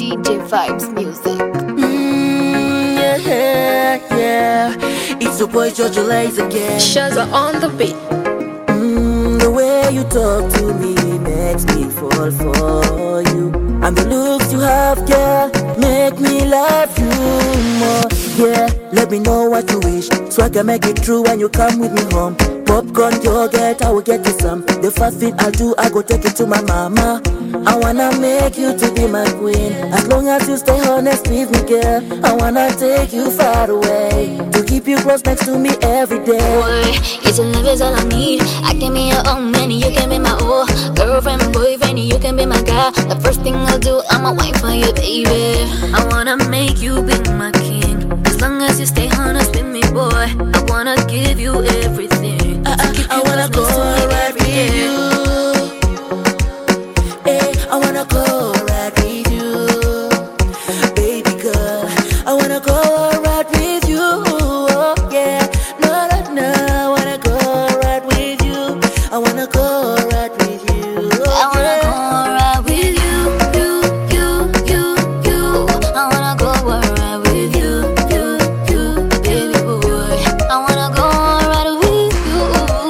DJ Vibes Music. Yeah. It's your boy Georgia Lays again. Shazza on the beat. The way you talk to me makes me fall for you. And the looks you have, girl, make me love you more. Yeah, let me know what you wish, so I can make it true when you come with me home. Popcorn, yogurt, I will get you some. The first thing I'll do, I go take it to my mama. I wanna make you to be my queen. As long as you stay honest with me, girl, I wanna take you far away, to keep you close next to me every day. Boy, it's your love is all I need. I can be your own man, you can be my old girlfriend, boyfriend, you can be my guy. The first thing I'll do, I'ma wait for you, baby. I wanna make you be my king. As long as you stay honest with me, boy, I wanna give you everything. I wanna go right with you. Hey, I wanna go right with you, baby girl. I wanna go right with you. Oh, yeah, no. I wanna go right with you. I wanna go right with you. I wanna go right with you. I wanna go right with you, baby boy. I wanna go right with you.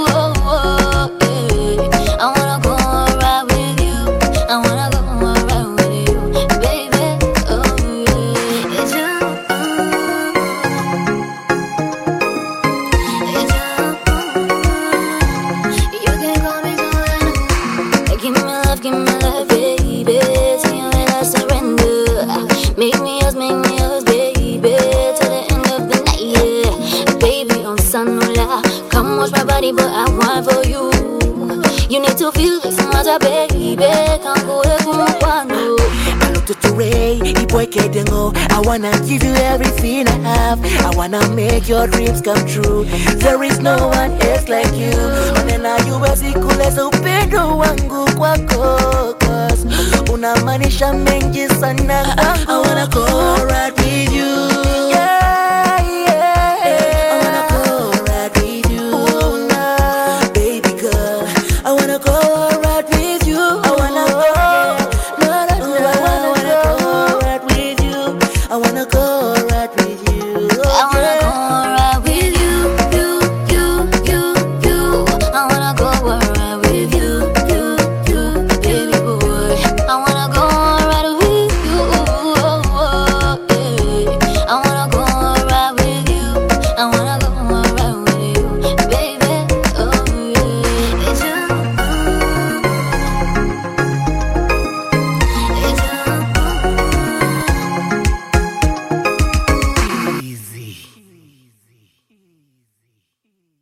I wanna go right with you. I wanna go right with you, baby. Oh yeah, it's you. You can call me someone. Give me love, baby. See you when I surrender. Make me yours, baby. Till the end of the night, yeah. Baby, on Sanola, come watch my body, but I want for you. You need to feel this matter, baby. Can't go no. I look to Ray, the boy Kedengo. I wanna give you everything I have. I wanna make your dreams come true. There is no one else like you. Onena yuwezi kuleza upendo wangu kwako, 'cause unamaanisha mengi sana. I wanna go right with you.